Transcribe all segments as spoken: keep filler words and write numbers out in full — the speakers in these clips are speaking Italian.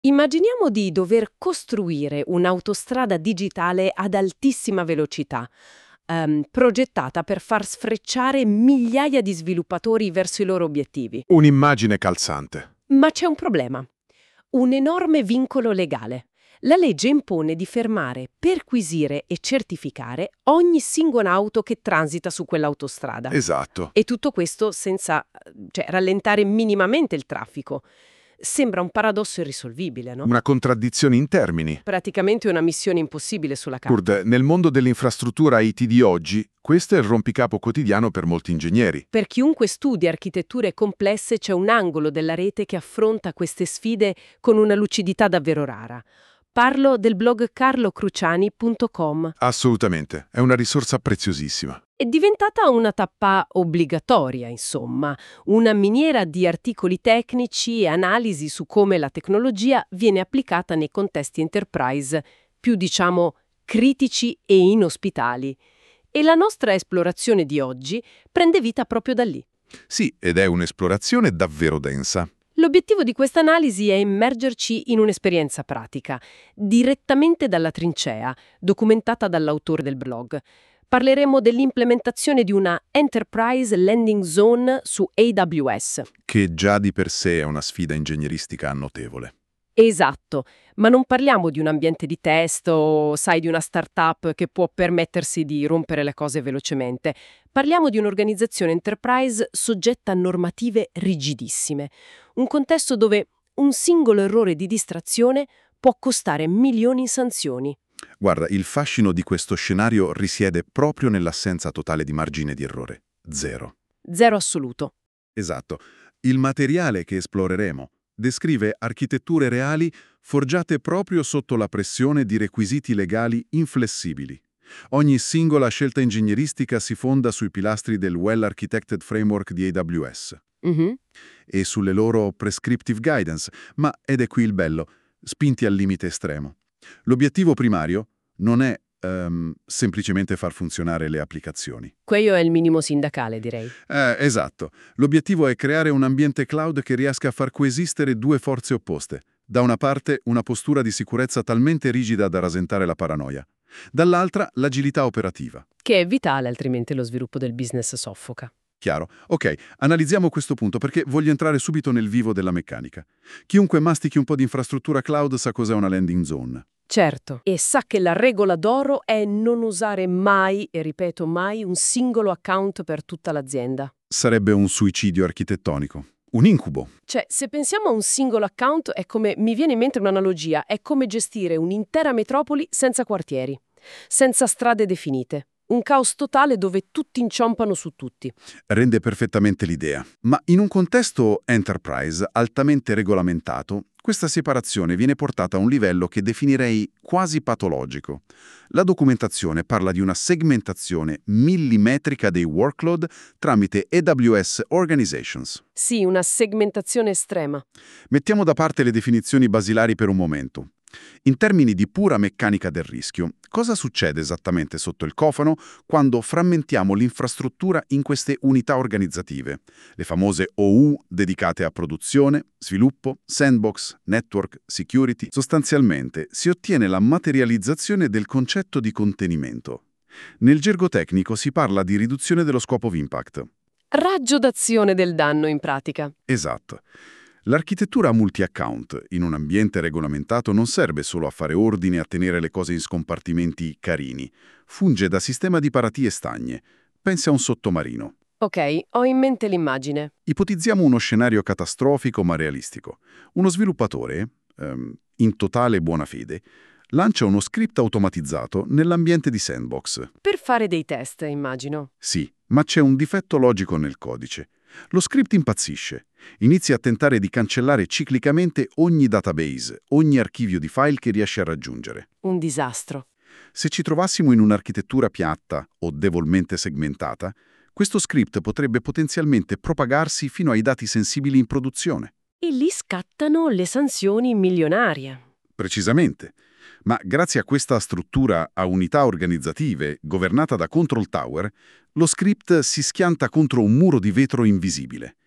Immaginiamo di dover costruire un'autostrada digitale ad altissima velocità, ehm, progettata per far sfrecciare migliaia di sviluppatori verso i loro obiettivi. Un'immagine calzante. Ma c'è un problema, un enorme vincolo legale. La legge impone di fermare, perquisire e certificare ogni singola auto che transita su quell'autostrada. Esatto. E tutto questo senza, eh, cioè, rallentare minimamente il traffico. Sembra un paradosso irrisolvibile, no? Una contraddizione in termini. Praticamente una missione impossibile sulla carta. Kurt, nel mondo dell'infrastruttura I T di oggi, questo è il rompicapo quotidiano per molti ingegneri. Per chiunque studi architetture complesse c'è un angolo della rete che affronta queste sfide con una lucidità davvero rara. Parlo del blog carlo cruciani punto com. Assolutamente, è una risorsa preziosissima. È diventata una tappa obbligatoria, insomma, una miniera di articoli tecnici e analisi su come la tecnologia viene applicata nei contesti enterprise più, diciamo, critici e inospitali. E la nostra esplorazione di oggi prende vita proprio da lì. Sì, ed è un'esplorazione davvero densa. L'obiettivo di questa analisi è immergerci in un'esperienza pratica, direttamente dalla trincea, documentata dall'autore del blog. Parleremo dell'implementazione di una Enterprise Landing Zone su A W S. Che già di per sé è una sfida ingegneristica notevole. Esatto, ma non parliamo di un ambiente di test o, sai, di una startup che può permettersi di rompere le cose velocemente. Parliamo di un'organizzazione enterprise soggetta a normative rigidissime. Un contesto dove un singolo errore di distrazione può costare milioni in sanzioni. Guarda, il fascino di questo scenario risiede proprio nell'assenza totale di margine di errore. Zero. Zero assoluto. Esatto. Il materiale che esploreremo descrive architetture reali forgiate proprio sotto la pressione di requisiti legali inflessibili. Ogni singola scelta ingegneristica si fonda sui pilastri del Well Architected Framework di A W S Mhm. e sulle loro prescriptive guidance, ma, ed è qui il bello, spinti al limite estremo. L'obiettivo primario non è ehm, semplicemente far funzionare le applicazioni. Quello è il minimo sindacale, direi. Eh, esatto. L'obiettivo è creare un ambiente cloud che riesca a far coesistere due forze opposte. Da una parte, una postura di sicurezza talmente rigida da rasentare la paranoia. Dall'altra, l'agilità operativa. Che è vitale, altrimenti lo sviluppo del business soffoca. Chiaro. Ok, analizziamo questo punto perché voglio entrare subito nel vivo della meccanica. Chiunque mastichi un po' di infrastruttura cloud sa cos'è una landing zone. Certo, e sa che la regola d'oro è non usare mai, e ripeto mai, un singolo account per tutta l'azienda. Sarebbe un suicidio architettonico. Un incubo. Cioè, se pensiamo a un singolo account, è come, mi viene in mente un'analogia, è come gestire un'intera metropoli senza quartieri, senza strade definite. Un caos totale dove tutti inciampano su tutti. Rende perfettamente l'idea. Ma in un contesto enterprise altamente regolamentato, questa separazione viene portata a un livello che definirei quasi patologico. La documentazione parla di una segmentazione millimetrica dei workload tramite A W S Organizations. Sì, una segmentazione estrema. Mettiamo da parte le definizioni basilari per un momento. In termini di pura meccanica del rischio, cosa succede esattamente sotto il cofano quando frammentiamo l'infrastruttura in queste unità organizzative? Le famose O U dedicate a produzione, sviluppo, sandbox, network, security. Sostanzialmente si ottiene la materializzazione del concetto di contenimento. Nel gergo tecnico si parla di riduzione dello scope of impact. Raggio d'azione del danno, in pratica. Esatto. L'architettura multi-account in un ambiente regolamentato non serve solo a fare ordine e a tenere le cose in scompartimenti carini. Funge da sistema di paratie stagne. Pensi a un sottomarino. Ok, ho in mente l'immagine. Ipotizziamo uno scenario catastrofico ma realistico. Uno sviluppatore, ehm, in totale buona fede, lancia uno script automatizzato nell'ambiente di sandbox. Per fare dei test, immagino. Sì, ma c'è un difetto logico nel codice. Lo script impazzisce. Inizia a tentare di cancellare ciclicamente ogni database, ogni archivio di file che riesce a raggiungere. Un disastro. Se ci trovassimo in un'architettura piatta o debolmente segmentata, questo script potrebbe potenzialmente propagarsi fino ai dati sensibili in produzione. E lì scattano le sanzioni milionarie. Precisamente. Ma grazie a questa struttura a unità organizzative governata da control tower, lo script si schianta contro un muro di vetro invisibile.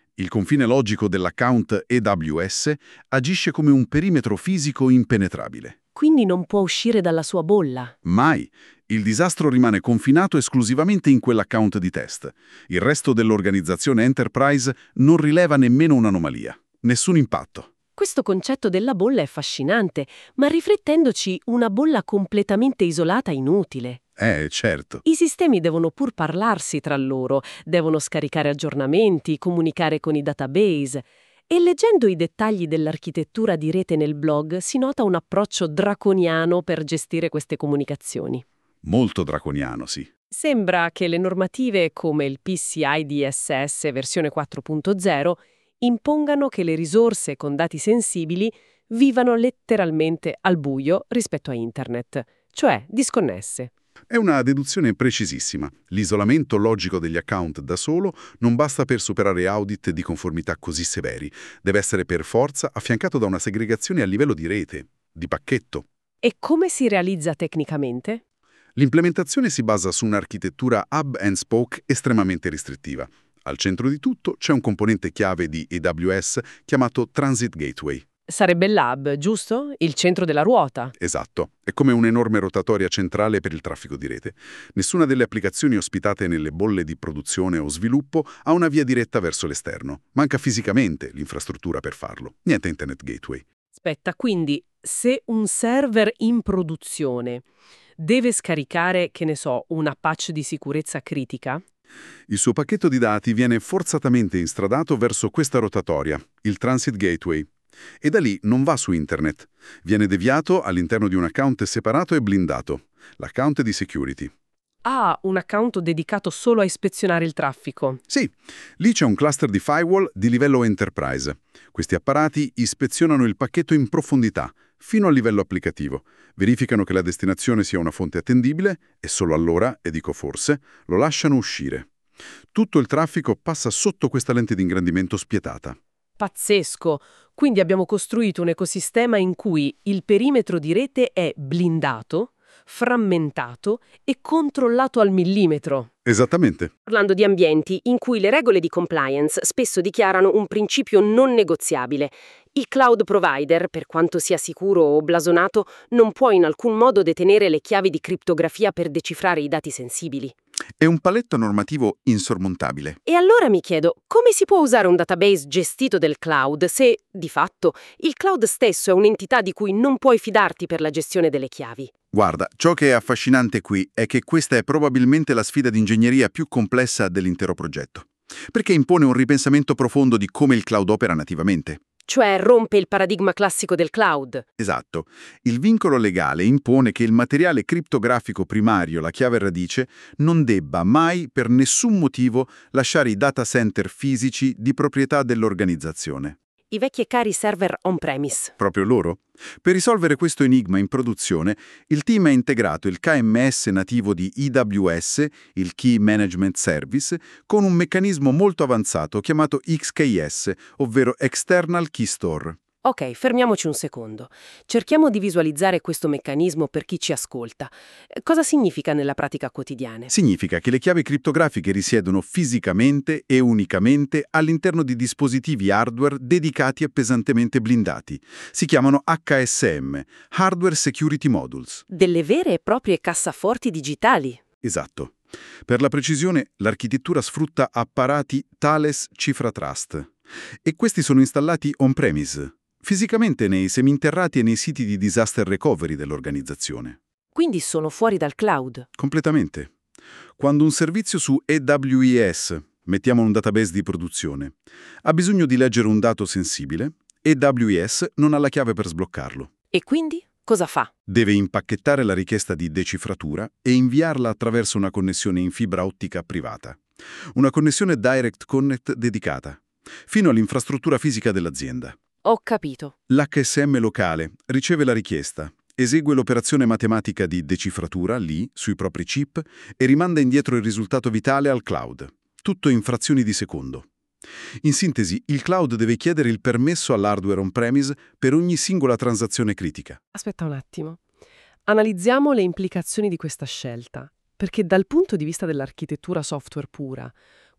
Il confine logico dell'account A W S agisce come un perimetro fisico impenetrabile. Quindi non può uscire dalla sua bolla. Mai. Il disastro rimane confinato esclusivamente in quell'account di test. Il resto dell'organizzazione Enterprise non rileva nemmeno un'anomalia. Nessun impatto. Questo concetto della bolla è affascinante, ma riflettendoci, una bolla completamente isolata è inutile. Eh, certo. I sistemi devono pur parlarsi tra loro, devono scaricare aggiornamenti, comunicare con i database. E leggendo i dettagli dell'architettura di rete nel blog si nota un approccio draconiano per gestire queste comunicazioni. Molto draconiano, sì. Sembra che le normative come il P C I D S S versione quattro punto zero impongano che le risorse con dati sensibili vivano letteralmente al buio rispetto a Internet, cioè disconnesse. È una deduzione precisissima. L'isolamento logico degli account da solo non basta per superare audit di conformità così severi. Deve essere per forza affiancato da una segregazione a livello di rete, di pacchetto. E come si realizza tecnicamente? L'implementazione si basa su un'architettura hub and spoke estremamente restrittiva. Al centro di tutto c'è un componente chiave di A W S chiamato Transit Gateway. Sarebbe l'hub, giusto? Il centro della ruota. Esatto, è come un'enorme rotatoria centrale per il traffico di rete. Nessuna delle applicazioni ospitate nelle bolle di produzione o sviluppo ha una via diretta verso l'esterno. Manca fisicamente l'infrastruttura per farlo. Niente Internet Gateway. Aspetta, quindi se un server in produzione deve scaricare, che ne so, una patch di sicurezza critica? Il suo pacchetto di dati viene forzatamente instradato verso questa rotatoria, il Transit Gateway. E da lì non va su Internet. Viene deviato all'interno di un account separato e blindato, l'account di security. Ah, un account dedicato solo a ispezionare il traffico. Sì, lì c'è un cluster di firewall di livello Enterprise. Questi apparati ispezionano il pacchetto in profondità, fino al livello applicativo. Verificano che la destinazione sia una fonte attendibile e solo allora, e dico forse, lo lasciano uscire. Tutto il traffico passa sotto questa lente di ingrandimento spietata. Pazzesco! Quindi abbiamo costruito un ecosistema in cui il perimetro di rete è blindato, frammentato e controllato al millimetro. Esattamente. Parlando di ambienti in cui le regole di compliance spesso dichiarano un principio non negoziabile. Il cloud provider, per quanto sia sicuro o blasonato, non può in alcun modo detenere le chiavi di criptografia per decifrare i dati sensibili. È un paletto normativo insormontabile. E allora mi chiedo, come si può usare un database gestito del cloud se, di fatto, il cloud stesso è un'entità di cui non puoi fidarti per la gestione delle chiavi? Guarda, ciò che è affascinante qui è che questa è probabilmente la sfida di ingegneria più complessa dell'intero progetto, perché impone un ripensamento profondo di come il cloud opera nativamente. Cioè rompe il paradigma classico del cloud. Esatto. Il vincolo legale impone che il materiale criptografico primario, la chiave radice, non debba mai per nessun motivo lasciare i data center fisici di proprietà dell'organizzazione. I vecchi e cari server on-premise. Proprio loro? Per risolvere questo enigma in produzione, il team ha integrato il K M S nativo di A W S, il Key Management Service, con un meccanismo molto avanzato chiamato X K S, ovvero External Key Store. Ok, fermiamoci un secondo. Cerchiamo di visualizzare questo meccanismo per chi ci ascolta. Cosa significa nella pratica quotidiana? Significa che le chiavi criptografiche risiedono fisicamente e unicamente all'interno di dispositivi hardware dedicati e pesantemente blindati. Si chiamano H S M, Hardware Security Modules. Delle vere e proprie cassaforti digitali. Esatto. Per la precisione, l'architettura sfrutta apparati Thales Cifra Trust. E questi sono installati on-premise, fisicamente nei seminterrati e nei siti di disaster recovery dell'organizzazione. Quindi sono fuori dal cloud. Completamente. Quando un servizio su A W S, mettiamo un database di produzione, ha bisogno di leggere un dato sensibile, A W S non ha la chiave per sbloccarlo. E quindi cosa fa? Deve impacchettare la richiesta di decifratura e inviarla attraverso una connessione in fibra ottica privata. Una connessione Direct Connect dedicata, fino all'infrastruttura fisica dell'azienda. Ho capito. L'H S M locale riceve la richiesta, esegue l'operazione matematica di decifratura lì, sui propri chip, e rimanda indietro il risultato vitale al cloud. Tutto in frazioni di secondo. In sintesi, il cloud deve chiedere il permesso all'hardware on-premise per ogni singola transazione critica. Aspetta un attimo. Analizziamo le implicazioni di questa scelta, perché dal punto di vista dell'architettura software pura,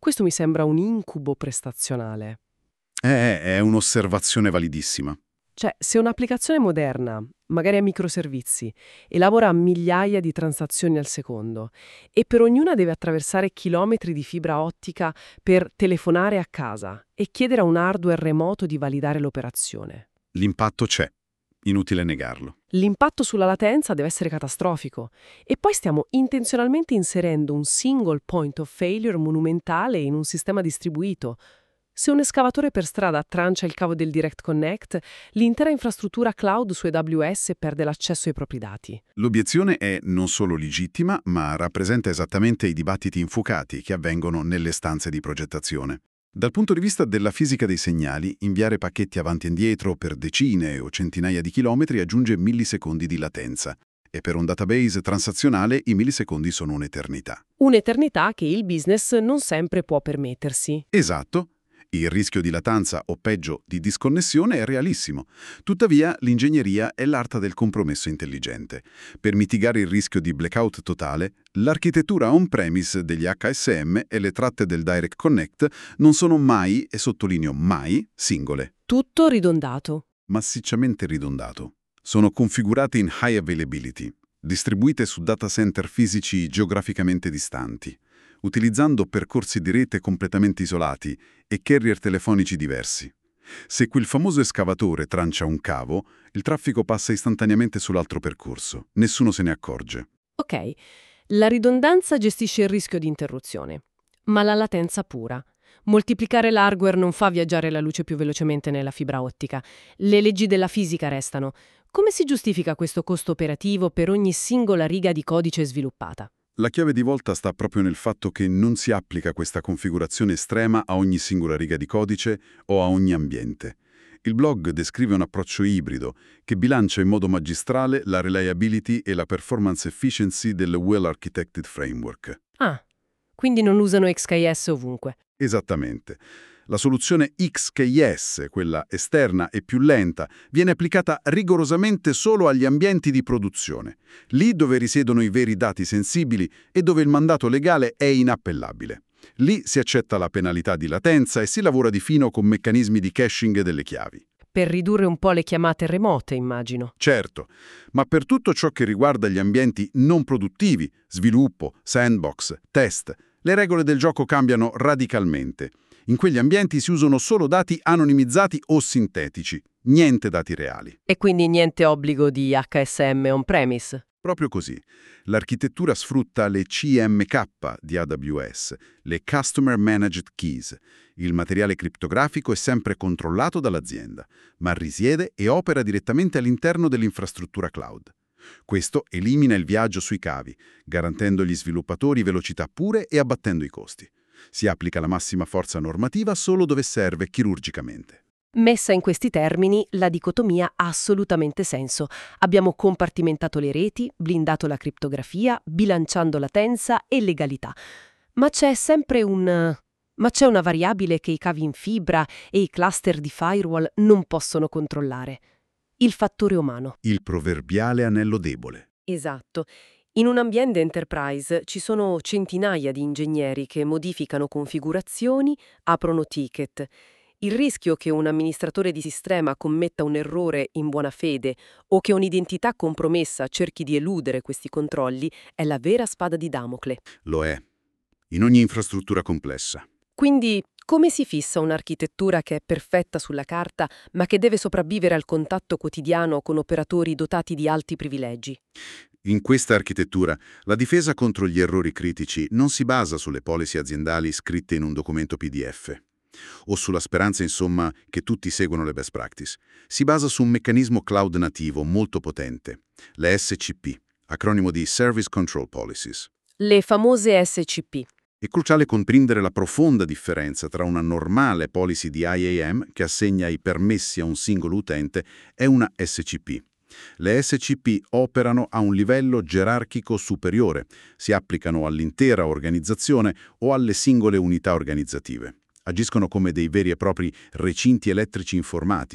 Questo mi sembra un incubo prestazionale. Eh, è un'osservazione validissima. Cioè, se un'applicazione moderna, magari a microservizi, elabora migliaia di transazioni al secondo e per ognuna deve attraversare chilometri di fibra ottica per telefonare a casa e chiedere a un hardware remoto di validare l'operazione. L'impatto c'è, inutile negarlo. L'impatto sulla latenza deve essere catastrofico. E poi stiamo intenzionalmente inserendo un single point of failure monumentale in un sistema distribuito. Se un escavatore per strada trancia il cavo del Direct Connect, l'intera infrastruttura cloud su A W S perde l'accesso ai propri dati. L'obiezione è non solo legittima, ma rappresenta esattamente i dibattiti infuocati che avvengono nelle stanze di progettazione. Dal punto di vista della fisica dei segnali, inviare pacchetti avanti e indietro per decine o centinaia di chilometri aggiunge millisecondi di latenza. E per un database transazionale i millisecondi sono un'eternità. Un'eternità che il business non sempre può permettersi. Esatto. Il rischio di latenza o peggio di disconnessione è realissimo. Tuttavia, l'ingegneria è l'arte del compromesso intelligente. Per mitigare il rischio di blackout totale, l'architettura on-premise degli H S M e le tratte del Direct Connect non sono mai, e sottolineo mai, singole. Tutto ridondato. Massicciamente ridondato. Sono configurate in high availability, distribuite su data center fisici geograficamente distanti, utilizzando percorsi di rete completamente isolati e carrier telefonici diversi. Se quel famoso escavatore trancia un cavo, il traffico passa istantaneamente sull'altro percorso. Nessuno se ne accorge. Ok, la ridondanza gestisce il rischio di interruzione, ma la latenza pura. Moltiplicare l'hardware non fa viaggiare la luce più velocemente nella fibra ottica. Le leggi della fisica restano. Come si giustifica questo costo operativo per ogni singola riga di codice sviluppata? La chiave di volta sta proprio nel fatto che non si applica questa configurazione estrema a ogni singola riga di codice o a ogni ambiente. Il blog descrive un approccio ibrido che bilancia in modo magistrale la reliability e la performance efficiency del well-architected framework. Ah, quindi non usano X K S ovunque. Esattamente. La soluzione X K S, quella esterna e più lenta, viene applicata rigorosamente solo agli ambienti di produzione, lì dove risiedono i veri dati sensibili e dove il mandato legale è inappellabile. Lì si accetta la penalità di latenza e si lavora di fino con meccanismi di caching delle chiavi. Per ridurre un po' le chiamate remote, immagino. Certo, ma per tutto ciò che riguarda gli ambienti non produttivi, sviluppo, sandbox, test, le regole del gioco cambiano radicalmente. In quegli ambienti si usano solo dati anonimizzati o sintetici, niente dati reali. E quindi niente obbligo di H S M on-premise. Proprio così. L'architettura sfrutta le C M K di A W S, le Customer Managed Keys. Il materiale criptografico è sempre controllato dall'azienda, ma risiede e opera direttamente all'interno dell'infrastruttura cloud. Questo elimina il viaggio sui cavi, garantendo agli sviluppatori velocità pure e abbattendo i costi. Si applica la massima forza normativa solo dove serve chirurgicamente. Messa in questi termini, la dicotomia ha assolutamente senso. Abbiamo compartimentato le reti, blindato la criptografia, bilanciando latenza e legalità. Ma c'è sempre un... Ma c'è una variabile che i cavi in fibra e i cluster di firewall non possono controllare. Il fattore umano. Il proverbiale anello debole. Esatto. In un ambiente enterprise ci sono centinaia di ingegneri che modificano configurazioni, aprono ticket. Il rischio che un amministratore di sistema commetta un errore in buona fede o che un'identità compromessa cerchi di eludere questi controlli è la vera spada di Damocle. Lo è. In ogni infrastruttura complessa. Quindi, come si fissa un'architettura che è perfetta sulla carta, ma che deve sopravvivere al contatto quotidiano con operatori dotati di alti privilegi? In questa architettura, la difesa contro gli errori critici non si basa sulle policy aziendali scritte in un documento P D F o sulla speranza, insomma, che tutti seguano le best practice. Si basa su un meccanismo cloud nativo molto potente, le S C P, acronimo di Service Control Policies. Le famose S C P. È cruciale comprendere la profonda differenza tra una normale policy di I A M che assegna i permessi a un singolo utente e una S C P. Le S C P operano a un livello gerarchico superiore, si applicano all'intera organizzazione o alle singole unità organizzative. Agiscono come dei veri e propri recinti elettrici informatici.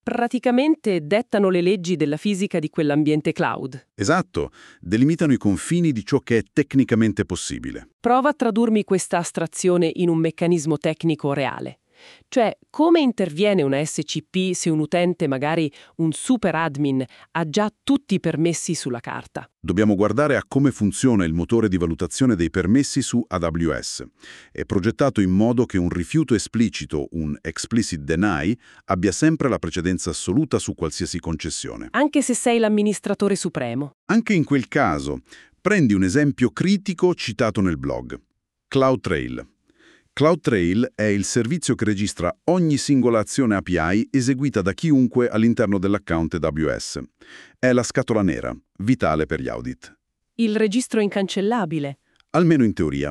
Praticamente dettano le leggi della fisica di quell'ambiente cloud. Esatto, delimitano i confini di ciò che è tecnicamente possibile. Prova a tradurmi questa astrazione in un meccanismo tecnico reale. Cioè, come interviene una S C P se un utente, magari un super admin, ha già tutti i permessi sulla carta? Dobbiamo guardare a come funziona il motore di valutazione dei permessi su A W S. È progettato in modo che un rifiuto esplicito, un explicit deny, abbia sempre la precedenza assoluta su qualsiasi concessione. Anche se sei l'amministratore supremo. Anche in quel caso, prendi un esempio critico citato nel blog. CloudTrail. CloudTrail è il servizio che registra ogni singola azione A P I eseguita da chiunque all'interno dell'account A W S. È la scatola nera, vitale per gli audit. Il registro incancellabile. Almeno in teoria.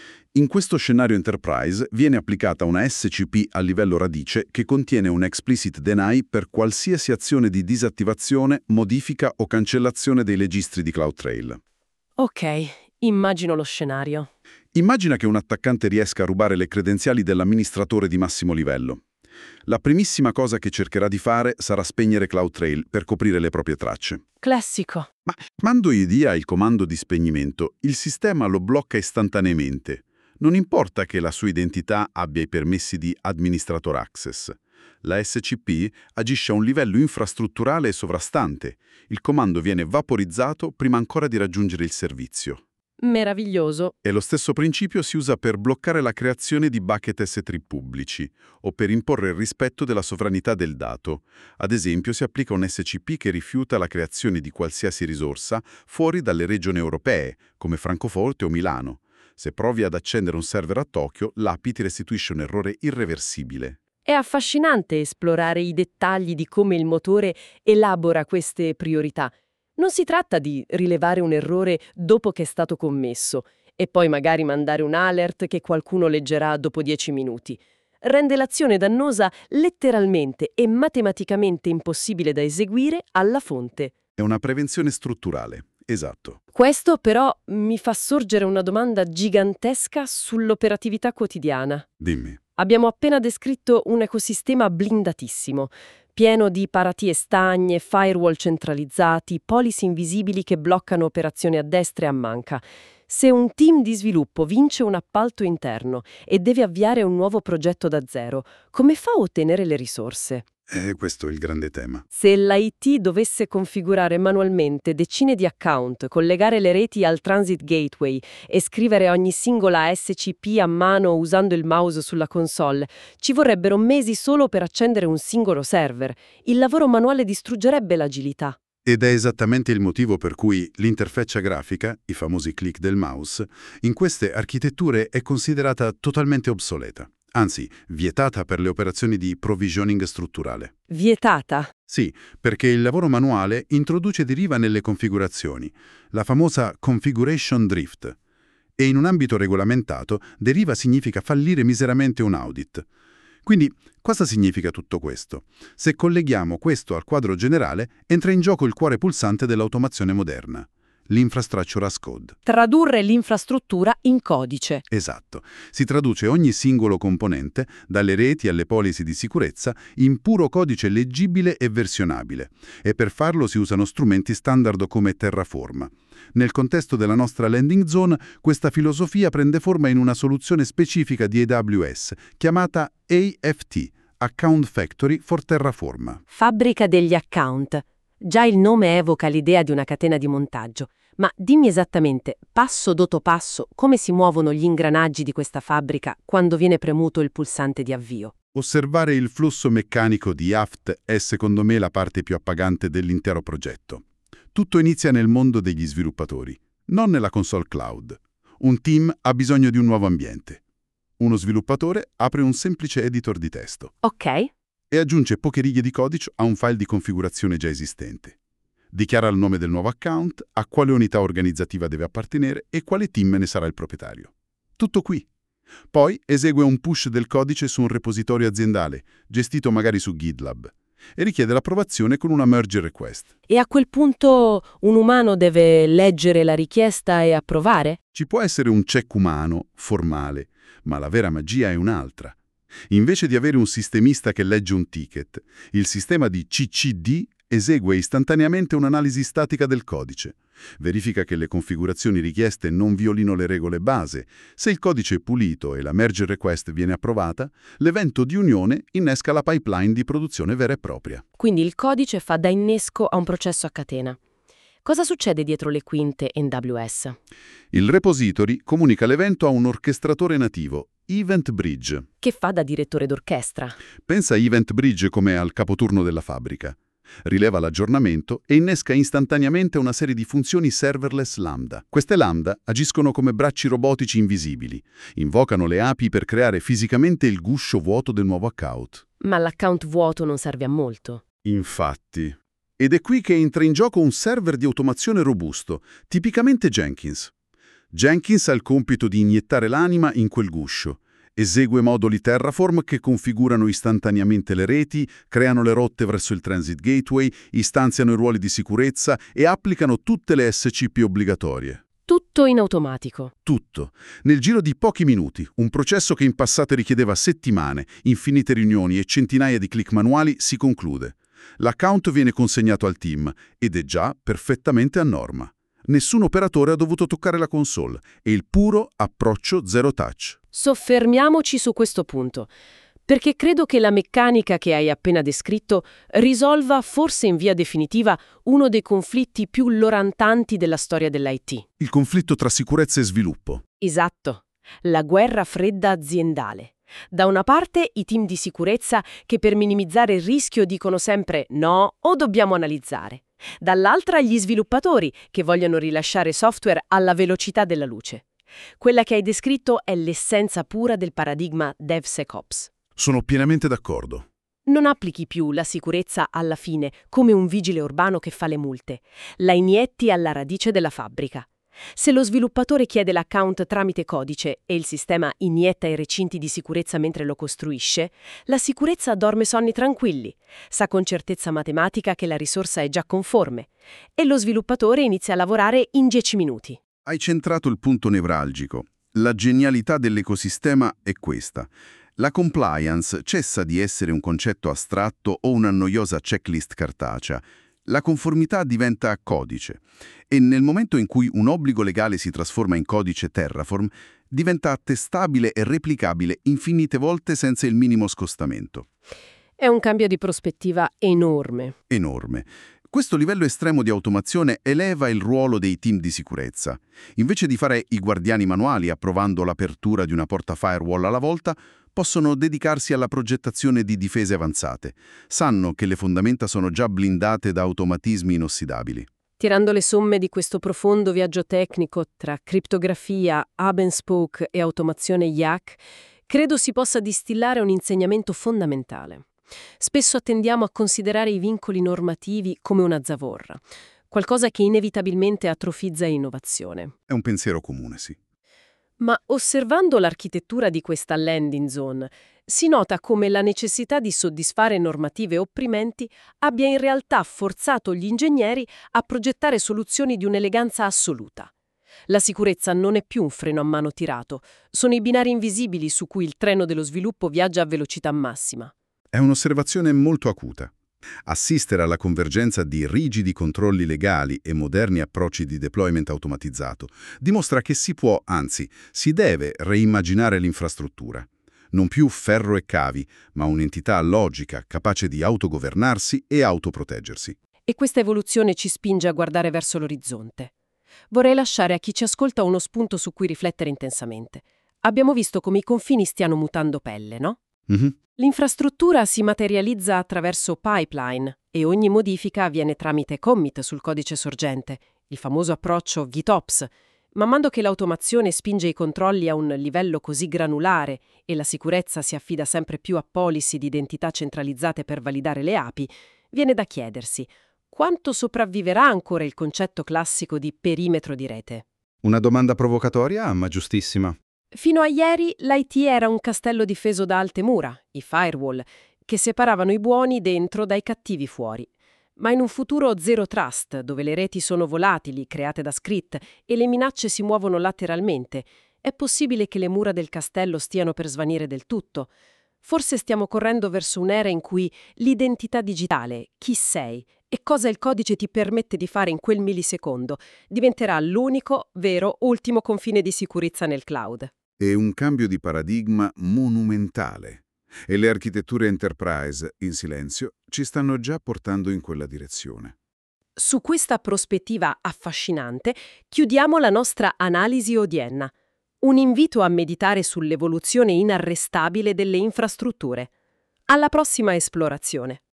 In questo scenario enterprise viene applicata una S C P a livello radice che contiene un explicit deny per qualsiasi azione di disattivazione, modifica o cancellazione dei registri di CloudTrail. Ok, immagino lo scenario. Immagina che un attaccante riesca a rubare le credenziali dell'amministratore di massimo livello. La primissima cosa che cercherà di fare sarà spegnere CloudTrail per coprire le proprie tracce. Classico. Ma quando gli dia il comando di spegnimento, il sistema lo blocca istantaneamente. Non importa che la sua identità abbia i permessi di Administrator Access. La S C P agisce a un livello infrastrutturale e sovrastante. Il comando viene vaporizzato prima ancora di raggiungere il servizio. Meraviglioso. E lo stesso principio si usa per bloccare la creazione di bucket S tre pubblici o per imporre il rispetto della sovranità del dato. Ad esempio, si applica un S C P che rifiuta la creazione di qualsiasi risorsa fuori dalle regioni europee, come Francoforte o Milano. Se provi ad accendere un server a Tokyo, l'A P I ti restituisce un errore irreversibile. È affascinante esplorare i dettagli di come il motore elabora queste priorità. Non si tratta di rilevare un errore dopo che è stato commesso e poi magari mandare un alert che qualcuno leggerà dopo dieci minuti. Rende l'azione dannosa letteralmente e matematicamente impossibile da eseguire alla fonte. È una prevenzione strutturale, esatto. Questo però mi fa sorgere una domanda gigantesca sull'operatività quotidiana. Dimmi. Abbiamo appena descritto un ecosistema blindatissimo, pieno di paratie stagne, firewall centralizzati, policy invisibili che bloccano operazioni a destra e a manca. Se un team di sviluppo vince un appalto interno e deve avviare un nuovo progetto da zero, come fa a ottenere le risorse? E questo è il grande tema. Se l'I T dovesse configurare manualmente decine di account, collegare le reti al Transit Gateway e scrivere ogni singola S C P a mano usando il mouse sulla console, ci vorrebbero mesi solo per accendere un singolo server. Il lavoro manuale distruggerebbe l'agilità. Ed è esattamente il motivo per cui l'interfaccia grafica, i famosi click del mouse, in queste architetture è considerata totalmente obsoleta. Anzi, vietata per le operazioni di provisioning strutturale. Vietata? Sì, perché il lavoro manuale introduce deriva nelle configurazioni, la famosa configuration drift. E in un ambito regolamentato, deriva significa fallire miseramente un audit. Quindi, cosa significa tutto questo? Se colleghiamo questo al quadro generale, entra in gioco il cuore pulsante dell'automazione moderna. L'infrastructure as code. Tradurre l'infrastruttura in codice. Esatto. Si traduce ogni singolo componente, dalle reti alle policy di sicurezza, in puro codice leggibile e versionabile. E per farlo si usano strumenti standard come Terraform. Nel contesto della nostra landing zone, questa filosofia prende forma in una soluzione specifica di A W S, chiamata A F T, Account Factory for Terraform. Fabbrica degli account. Già il nome evoca l'idea di una catena di montaggio. Ma dimmi esattamente, passo dopo passo, come si muovono gli ingranaggi di questa fabbrica quando viene premuto il pulsante di avvio. Osservare il flusso meccanico di A F T è secondo me la parte più appagante dell'intero progetto. Tutto inizia nel mondo degli sviluppatori, non nella console cloud. Un team ha bisogno di un nuovo ambiente. Uno sviluppatore apre un semplice editor di testo. Ok. E aggiunge poche righe di codice a un file di configurazione già esistente. Dichiara il nome del nuovo account, a quale unità organizzativa deve appartenere e quale team ne sarà il proprietario. Tutto qui. Poi esegue un push del codice su un repositorio aziendale, gestito magari su GitLab, e richiede l'approvazione con una merge request. E a quel punto un umano deve leggere la richiesta e approvare? Ci può essere un check umano, formale, ma la vera magia è un'altra. Invece di avere un sistemista che legge un ticket, il sistema di C C D esegue istantaneamente un'analisi statica del codice. Verifica che le configurazioni richieste non violino le regole base. Se il codice è pulito e la merge request viene approvata, l'evento di unione innesca la pipeline di produzione vera e propria. Quindi il codice fa da innesco a un processo a catena. Cosa succede dietro le quinte in A W S? Il repository comunica l'evento a un orchestratore nativo, Event Bridge. Che fa da direttore d'orchestra? Pensa a Event Bridge come al capoturno della fabbrica. Rileva l'aggiornamento e innesca istantaneamente una serie di funzioni serverless lambda. Queste lambda agiscono come bracci robotici invisibili. Invocano le A P I per creare fisicamente il guscio vuoto del nuovo account. Ma l'account vuoto non serve a molto. Infatti. Ed è qui che entra in gioco un server di automazione robusto, tipicamente Jenkins. Jenkins ha il compito di iniettare l'anima in quel guscio. Esegue moduli Terraform che configurano istantaneamente le reti, creano le rotte verso il Transit Gateway, istanziano i ruoli di sicurezza e applicano tutte le S C P obbligatorie. Tutto in automatico. Tutto. Nel giro di pochi minuti, un processo che in passato richiedeva settimane, infinite riunioni e centinaia di click manuali si conclude. L'account viene consegnato al team ed è già perfettamente a norma. Nessun operatore ha dovuto toccare la console. È il puro approccio zero touch. Soffermiamoci su questo punto, perché credo che la meccanica che hai appena descritto risolva, forse in via definitiva, uno dei conflitti più lorantanti della storia dell'I T. Il conflitto tra sicurezza e sviluppo. Esatto, la guerra fredda aziendale. Da una parte i team di sicurezza che per minimizzare il rischio dicono sempre no o dobbiamo analizzare. Dall'altra gli sviluppatori che vogliono rilasciare software alla velocità della luce. Quella che hai descritto è l'essenza pura del paradigma DevSecOps. Sono pienamente d'accordo. Non applichi più la sicurezza alla fine come un vigile urbano che fa le multe. La inietti alla radice della fabbrica. Se lo sviluppatore chiede l'account tramite codice e il sistema inietta i recinti di sicurezza mentre lo costruisce, la sicurezza dorme sonni tranquilli, sa con certezza matematica che la risorsa è già conforme e lo sviluppatore inizia a lavorare in dieci minuti. Hai centrato il punto nevralgico. La genialità dell'ecosistema è questa. La compliance cessa di essere un concetto astratto o una noiosa checklist cartacea. La conformità diventa codice e nel momento in cui un obbligo legale si trasforma in codice Terraform, diventa attestabile e replicabile infinite volte senza il minimo scostamento. È un cambio di prospettiva enorme. Enorme. Questo livello estremo di automazione eleva il ruolo dei team di sicurezza. Invece di fare i guardiani manuali approvando l'apertura di una porta firewall alla volta, possono dedicarsi alla progettazione di difese avanzate. Sanno che le fondamenta sono già blindate da automatismi inossidabili. Tirando le somme di questo profondo viaggio tecnico tra criptografia, hub and spoke e automazione Y A C, credo si possa distillare un insegnamento fondamentale. Spesso tendiamo a considerare i vincoli normativi come una zavorra, qualcosa che inevitabilmente atrofizza innovazione. È un pensiero comune, sì. Ma osservando l'architettura di questa landing zone, si nota come la necessità di soddisfare normative opprimenti abbia in realtà forzato gli ingegneri a progettare soluzioni di un'eleganza assoluta. La sicurezza non è più un freno a mano tirato, sono i binari invisibili su cui il treno dello sviluppo viaggia a velocità massima. È un'osservazione molto acuta. Assistere alla convergenza di rigidi controlli legali e moderni approcci di deployment automatizzato dimostra che si può, anzi, si deve reimmaginare l'infrastruttura. Non più ferro e cavi, ma un'entità logica capace di autogovernarsi e autoproteggersi. E questa evoluzione ci spinge a guardare verso l'orizzonte. Vorrei lasciare a chi ci ascolta uno spunto su cui riflettere intensamente. Abbiamo visto come i confini stiano mutando pelle, no? Mm-hmm. L'infrastruttura si materializza attraverso pipeline e ogni modifica avviene tramite commit sul codice sorgente, il famoso approccio GitOps. Man mano che l'automazione spinge i controlli a un livello così granulare e la sicurezza si affida sempre più a policy di identità centralizzate per validare le A P I, viene da chiedersi quanto sopravviverà ancora il concetto classico di perimetro di rete. Una domanda provocatoria, ma giustissima. Fino a ieri l'I T era un castello difeso da alte mura, i firewall, che separavano i buoni dentro dai cattivi fuori. Ma in un futuro zero trust, dove le reti sono volatili, create da script, e le minacce si muovono lateralmente, è possibile che le mura del castello stiano per svanire del tutto. Forse stiamo correndo verso un'era in cui l'identità digitale, chi sei e cosa il codice ti permette di fare in quel millisecondo, diventerà l'unico, vero, ultimo confine di sicurezza nel cloud. È un cambio di paradigma monumentale. E le architetture enterprise, in silenzio, ci stanno già portando in quella direzione. Su questa prospettiva affascinante chiudiamo la nostra analisi odierna. Un invito a meditare sull'evoluzione inarrestabile delle infrastrutture. Alla prossima esplorazione!